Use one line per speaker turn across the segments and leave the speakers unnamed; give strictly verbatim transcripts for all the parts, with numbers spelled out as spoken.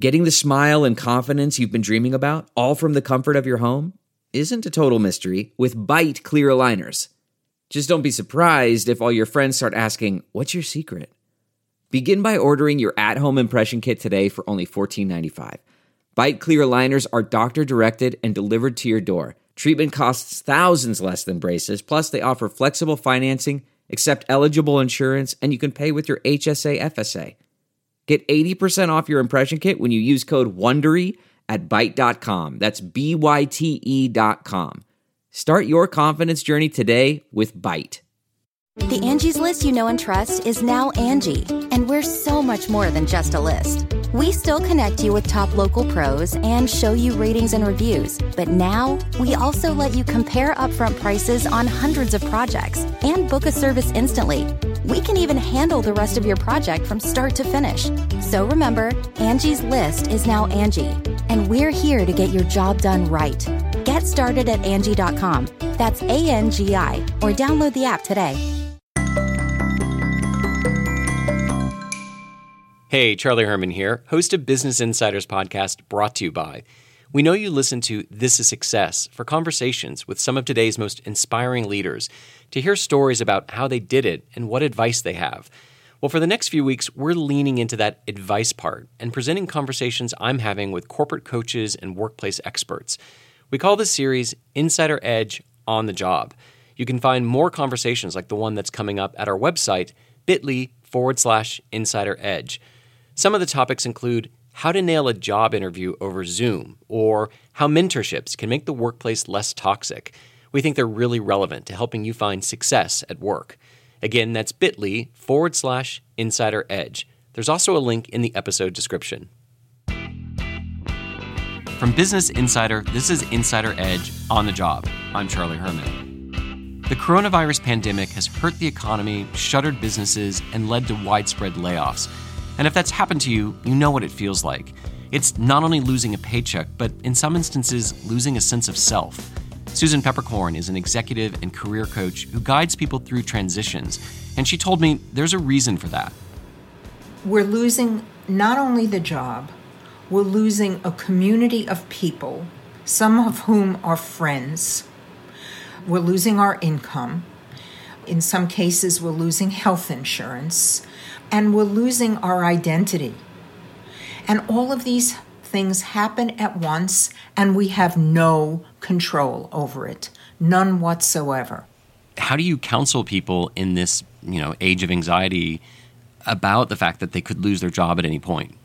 Getting the smile and confidence you've been dreaming about, all from the comfort of your home, isn't a total mystery with Byte clear aligners. Just don't be surprised if all your friends start asking, "What's your secret?" Begin by ordering your at-home impression kit today for only fourteen ninety-five. Byte clear aligners are doctor-directed and delivered to your door. Treatment costs thousands less than braces, plus they offer flexible financing, accept eligible insurance, and you can pay with your H S A F S A. Get eighty percent off your impression kit when you use code WONDERY at byte dot com. That's B Y T E dot com. Start your confidence journey today with Byte.
The Angie's List you know and trust is now Angie, and we're so much more than just a list. We still connect you with top local pros and show you ratings and reviews, but now we also let you compare upfront prices on hundreds of projects and book a service instantly. We can even handle the rest of your project from start to finish. So remember, Angie's List is now Angie, and we're here to get your job done right. Get started at Angie dot com. That's A N G I, or download the app today.
Hey, Charlie Herman here, host of Business Insider's podcast brought to you by. We know you listen to This is Success for conversations with some of today's most inspiring leaders, to hear stories about how they did it and what advice they have. Well, for the next few weeks, we're leaning into that advice part and presenting conversations I'm having with corporate coaches and workplace experts. We call this series Insider Edge on the Job. You can find more conversations like the one that's coming up at our website, bit.ly forward slash Insider Edge. Some of the topics include how to nail a job interview over Zoom, or how mentorships can make the workplace less toxic. We think they're really relevant to helping you find success at work. Again, that's bit.ly forward slash Insider Edge. There's also a link in the episode description. From Business Insider, this is Insider Edge on the Job. I'm Charlie Herman. The coronavirus pandemic has hurt the economy, shuttered businesses, and led to widespread layoffs. And if that's happened to you, you know what it feels like. It's not only losing a paycheck, but in some instances, losing a sense of self. Susan Peppercorn is an executive and career coach who guides people through transitions, and she told me there's a reason for that.
We're losing not only the job, we're losing a community of people, some of whom are friends. We're losing our income. In some cases, we're losing health insurance. And we're losing our identity. And all of these things happen at once, and we have no control over it, none whatsoever.
How do you counsel people in this, you know, age of anxiety about the fact that they could lose their job at any point?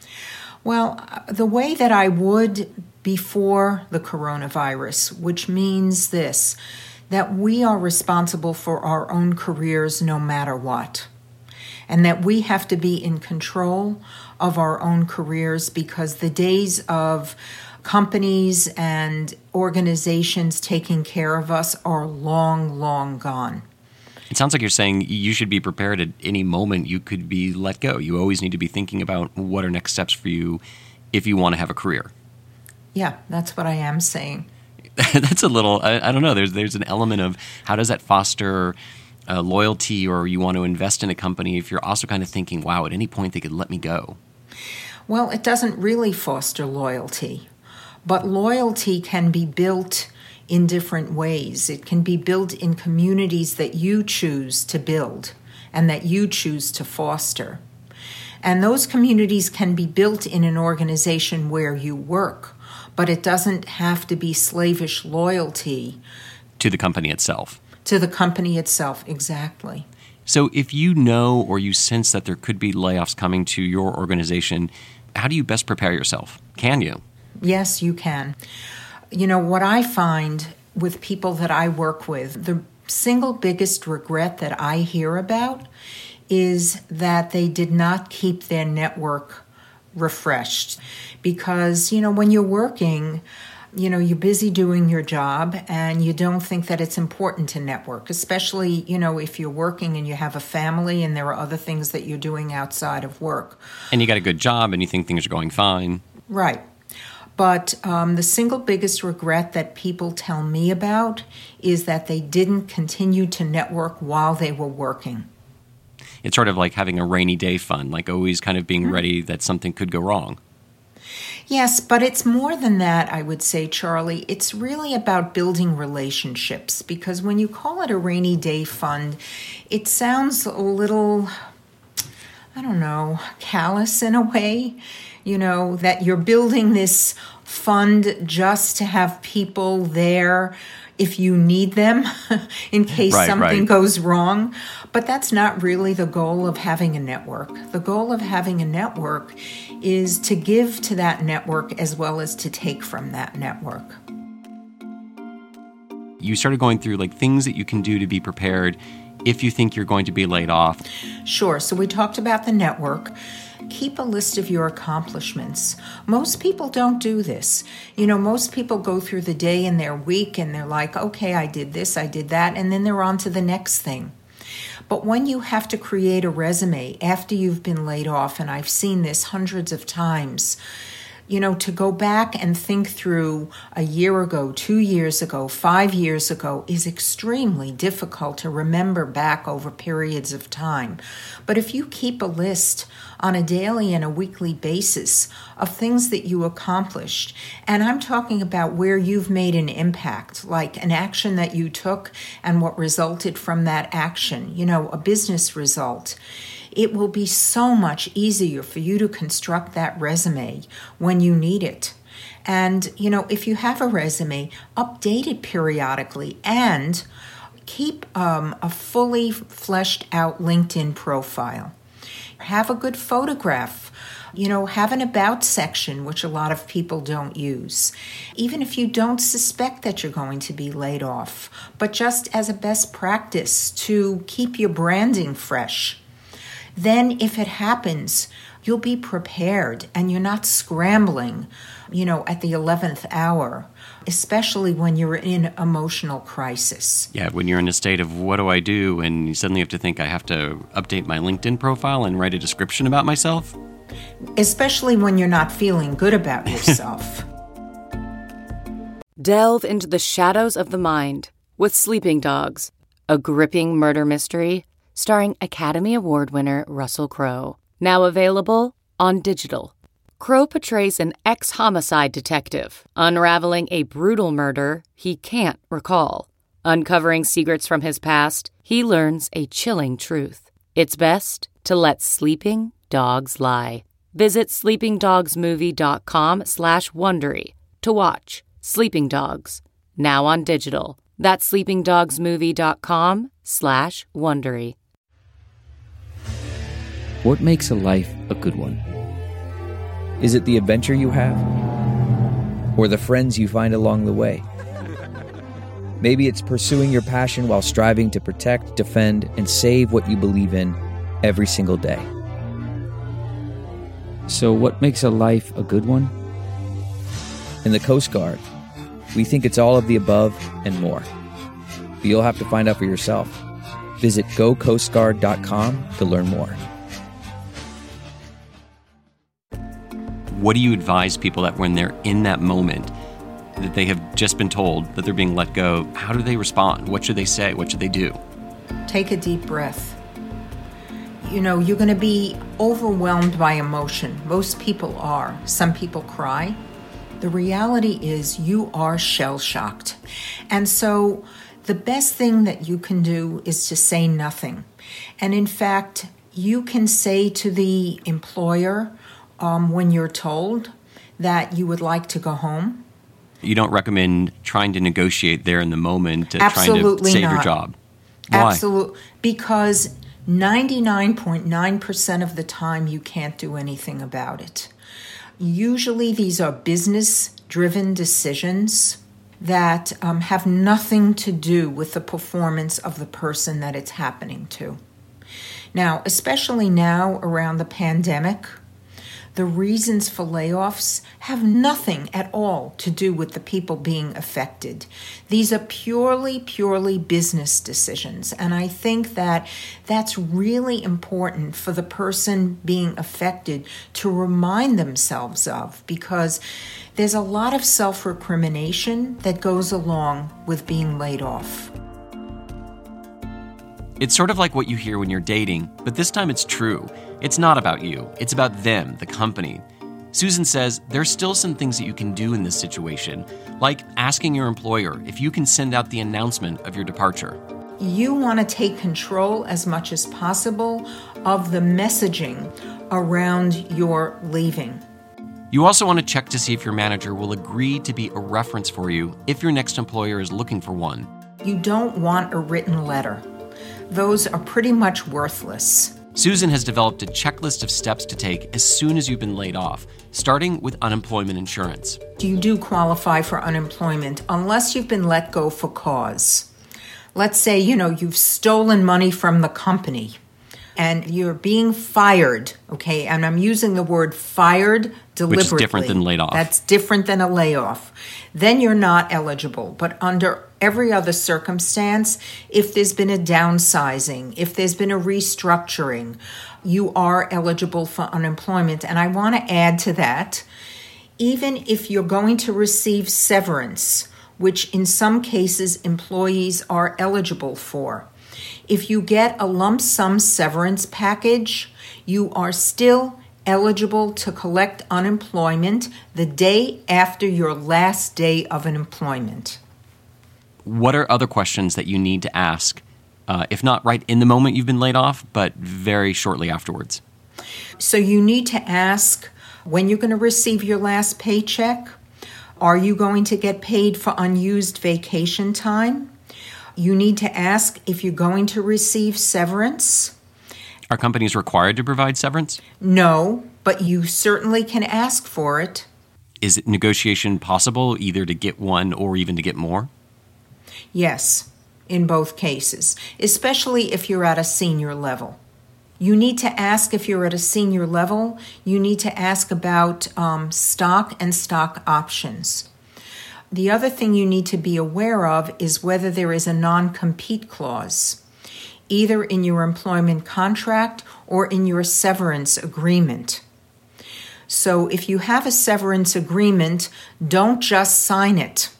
Well, the way that I would before the coronavirus, which means this, that we are responsible for our own careers no matter what. And that we have to be in control of our own careers, because the days of companies and organizations taking care of us are long, long gone.
It sounds like you're saying you should be prepared at any moment you could be let go. You always need to be thinking about what are next steps for you if you want to have a career.
Yeah, that's what I am saying.
That's a little, I, I don't know, there's there's an element of how does that foster Uh, loyalty, or you want to invest in a company if you're also kind of thinking, wow, at any point they could let me go?
Well, it doesn't really foster loyalty, but loyalty can be built in different ways. It can be built in communities that you choose to build and that you choose to foster. And those communities can be built in an organization where you work, but it doesn't have to be slavish loyalty
to the company itself.
To the company itself, exactly.
So if you know or you sense that there could be layoffs coming to your organization, how do you best prepare yourself? Can you?
Yes, you can. You know, what I find with people that I work with, the single biggest regret that I hear about is that they did not keep their network refreshed. Because, you know, when you're working, you know, you're busy doing your job and you don't think that it's important to network, especially, you know, if you're working and you have a family and there are other things that you're doing outside of work.
And you got a good job and you think things are going fine.
Right. But um, the single biggest regret that people tell me about is that they didn't continue to network while they were working.
It's sort of like having a rainy day fund, like always kind of being
Mm-hmm.
ready that something could go wrong.
Yes, but it's more than that, I would say, Charlie. It's really about building relationships, because when you call it a rainy day fund, it sounds a little, I don't know, callous in a way, you know, that you're building this fund just to have people there if you need them in case
right,
something
right.
goes wrong. But that's not really the goal of having a network. The goal of having a network is to give to that network as well as to take from that network.
You started going through like things that you can do to be prepared if you think you're going to be laid off.
Sure. So we talked about the network. Keep a list of your accomplishments. Most people don't do this. You know, most people go through the day and their week and they're like, okay, I did this, I did that, and then they're on to the next thing. But when you have to create a resume after you've been laid off, and I've seen this hundreds of times, you know, to go back and think through a year ago, two years ago, five years ago is extremely difficult to remember back over periods of time. But if you keep a list on a daily and a weekly basis of things that you accomplished, and I'm talking about where you've made an impact, like an action that you took and what resulted from that action, you know, a business result, it will be so much easier for you to construct that resume when you need it. And, you know, if you have a resume, update it periodically and keep um, a fully fleshed out LinkedIn profile. Have a good photograph. You know, have an about section, which a lot of people don't use. Even if you don't suspect that you're going to be laid off, but just as a best practice to keep your branding fresh. Then if it happens, you'll be prepared and you're not scrambling, you know, at the eleventh hour, especially when you're in emotional crisis.
Yeah, when you're in a state of what do I do, and you suddenly have to think I have to update my LinkedIn profile and write a description about myself.
Especially when you're not feeling good about yourself.
Delve into the shadows of the mind with Sleeping Dogs, a gripping murder mystery starring Academy Award winner Russell Crowe. Now available on digital. Crowe portrays an ex-homicide detective unraveling a brutal murder he can't recall. Uncovering secrets from his past, he learns a chilling truth. It's best to let sleeping dogs lie. Visit sleepingdogsmovie.com slash Wondery to watch Sleeping Dogs, now on digital. That's sleepingdogsmovie.com slash Wondery.
What makes a life a good one? Is it the adventure you have? Or the friends you find along the way? Maybe it's pursuing your passion while striving to protect, defend, and save what you believe in every single day. So what makes a life a good one? In the Coast Guard, we think it's all of the above and more. But you'll have to find out for yourself. Visit go coast guard dot com to learn more.
What do you advise people that when they're in that moment, that they have just been told that they're being let go, how do they respond? What should they say? What should they do?
Take a deep breath. You know, you're going to be overwhelmed by emotion. Most people are. Some people cry. The reality is you are shell-shocked. And so the best thing that you can do is to say nothing. And in fact, you can say to the employer, Um, when you're told that you would like to go home.
You don't recommend trying to negotiate there in the moment, to
Absolutely
trying to save
not.
your job. Why?
Absolutely. Because ninety-nine point nine percent of the time you can't do anything about it. Usually these are business-driven decisions that um, have nothing to do with the performance of the person that it's happening to. Now, especially now around the pandemic, the reasons for layoffs have nothing at all to do with the people being affected. These are purely, purely business decisions. And I think that that's really important for the person being affected to remind themselves of, because there's a lot of self-recrimination that goes along with being laid off.
It's sort of like what you hear when you're dating, but this time it's true. It's not about you. It's about them, the company. Susan says there's still some things that you can do in this situation, like asking your employer if you can send out the announcement of your departure.
You want to take control as much as possible of the messaging around your leaving.
You also want to check to see if your manager will agree to be a reference for you if your next employer is looking for one.
You don't want a written letter. Those are pretty much worthless.
Susan has developed a checklist of steps to take as soon as you've been laid off, starting with unemployment insurance.
You do qualify for unemployment unless you've been let go for cause. Let's say, you know, you've stolen money from the company and you're being fired, okay? And I'm using the word fired deliberately.
Which is different than laid off.
That's different than a layoff. Then you're not eligible. But under every other circumstance, if there's been a downsizing, if there's been a restructuring, you are eligible for unemployment. And I want to add to that, even if you're going to receive severance, which in some cases employees are eligible for, if you get a lump sum severance package, you are still eligible to collect unemployment the day after your last day of employment.
What are other questions that you need to ask, uh, if not right in the moment you've been laid off, but very shortly afterwards?
So you need to ask when you're going to receive your last paycheck. Are you going to get paid for unused vacation time? You need to ask if you're going to receive severance.
Are companies required to provide severance?
No, but you certainly can ask for it.
Is it negotiation possible either to get one or even to get more?
Yes, in both cases, especially if you're at a senior level. You need to ask if you're at a senior level, you need to ask about um, stock and stock options. The other thing you need to be aware of is whether there is a non-compete clause, either in your employment contract or in your severance agreement. So if you have a severance agreement, don't just sign it.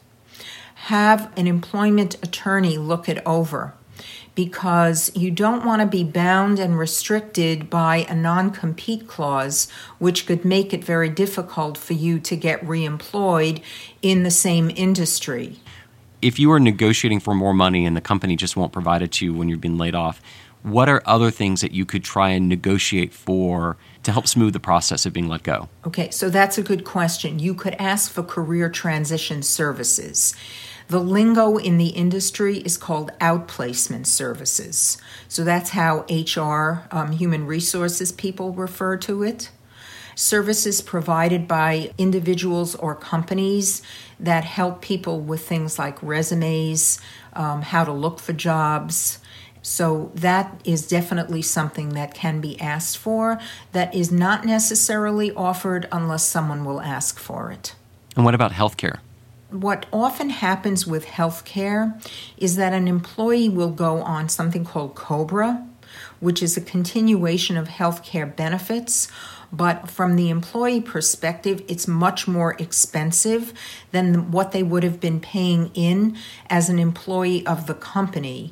Have an employment attorney look it over, because you don't want to be bound and restricted by a non-compete clause, which could make it very difficult for you to get reemployed in the same industry.
If you are negotiating for more money and the company just won't provide it to you when you've been laid off, what are other things that you could try and negotiate for to help smooth the process of being let go?
Okay, so that's a good question. You could ask for career transition services. The lingo in the industry is called outplacement services. So that's how H R, um, human resources people refer to it. Services provided by individuals or companies that help people with things like resumes, um, how to look for jobs. So that is definitely something that can be asked for, that is not necessarily offered unless someone will ask for it.
And what about healthcare?
What often happens with healthcare is that an employee will go on something called COBRA, which is a continuation of healthcare benefits, but from the employee perspective, it's much more expensive than what they would have been paying in as an employee of the company.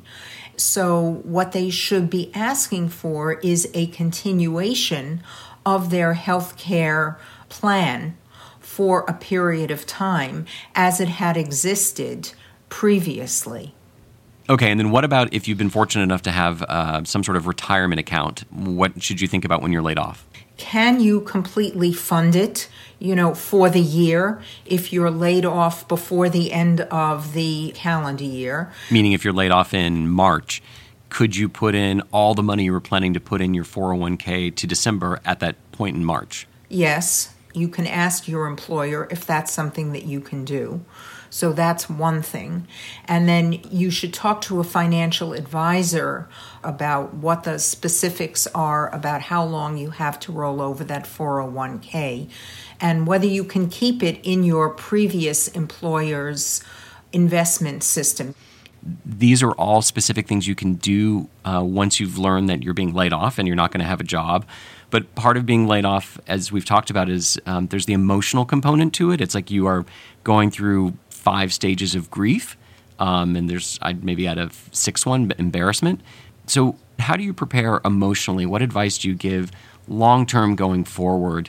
So what they should be asking for is a continuation of their healthcare plan for a period of time as it had existed previously.
Okay, and then what about if you've been fortunate enough to have uh, some sort of retirement account? What should you think about when you're laid off?
Can you completely fund it, you know, for the year if you're laid off before the end of the calendar year?
Meaning if you're laid off in March, could you put in all the money you were planning to put in your four oh one k to December at that point in March?
Yes. You can ask your employer if that's something that you can do. So that's one thing. And then you should talk to a financial advisor about what the specifics are about how long you have to roll over that four oh one k and whether you can keep it in your previous employer's investment system.
These are all specific things you can do uh, once you've learned that you're being laid off and you're not going to have a job. But part of being laid off, as we've talked about, is um, there's the emotional component to it. It's like you are going through five stages of grief, um, and there's I'd maybe add a sixth one, embarrassment. So how do you prepare emotionally? What advice do you give long-term going forward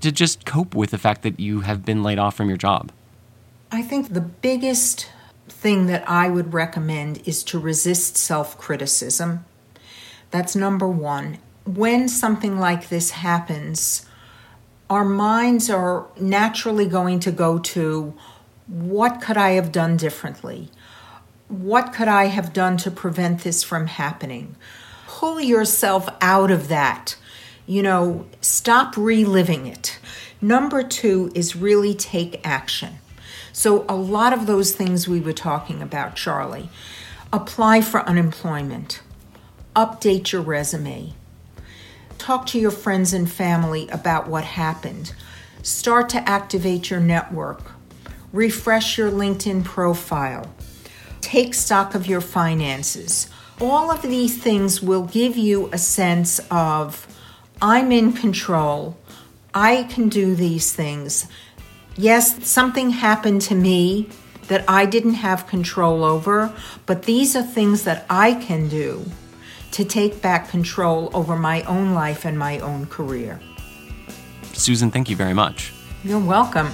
to just cope with the fact that you have been laid off from your job?
I think the biggest thing that I would recommend is to resist self-criticism. That's number one. When something like this happens, our minds are naturally going to go to, what could I have done differently? What could I have done to prevent this from happening? Pull yourself out of that. You know, stop reliving it. Number two is really take action. So a lot of those things we were talking about, Charlie. Apply for unemployment. Update your resume. Talk to your friends and family about what happened. Start to activate your network. Refresh your LinkedIn profile. Take stock of your finances. All of these things will give you a sense of, I'm in control. I can do these things. Yes, something happened to me that I didn't have control over, but these are things that I can do to take back control over my own life and my own career.
Susan, thank you very much.
You're welcome.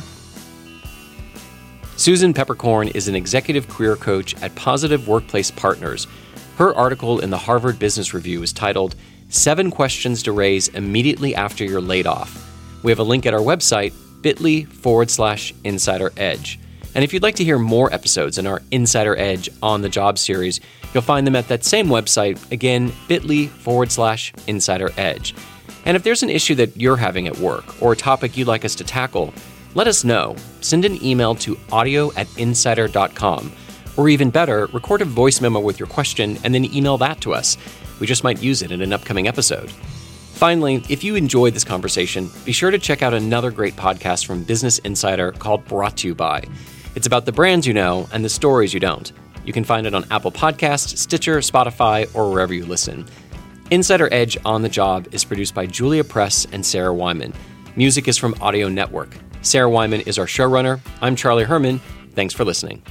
Susan Peppercorn is an executive career coach at Positive Workplace Partners. Her article in the Harvard Business Review is titled, Seven Questions to Raise Immediately After You're Laid Off. We have a link at our website, bit.ly forward slash Insider Edge. And if you'd like to hear more episodes in our Insider Edge on the Job series, you'll find them at that same website, again, bit.ly forward slash Insider Edge. And if there's an issue that you're having at work or a topic you'd like us to tackle, let us know. Send an email to audio at insider dot com. Or even better, record a voice memo with your question and then email that to us. We just might use it in an upcoming episode. Finally, if you enjoyed this conversation, be sure to check out another great podcast from Business Insider called Brought to You By. It's about the brands you know and the stories you don't. You can find it on Apple Podcasts, Stitcher, Spotify, or wherever you listen. Insider Edge on the Job is produced by Julia Press and Sarah Wyman. Music is from Audio Network. Sarah Wyman is our showrunner. I'm Charlie Herman. Thanks for listening.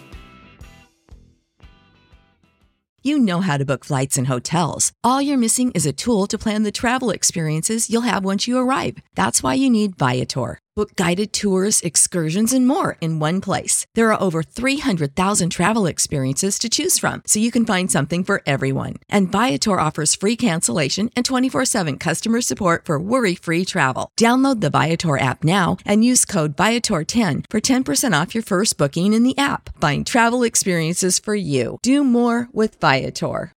You know how to book flights and hotels. All you're missing is a tool to plan the travel experiences you'll have once you arrive. That's why you need Viator. Book guided tours, excursions, and more in one place. There are over three hundred thousand travel experiences to choose from, so you can find something for everyone. And Viator offers free cancellation and twenty-four seven customer support for worry-free travel. Download the Viator app now and use code Viator ten for ten percent off your first booking in the app. Find travel experiences for you. Do more with Viator.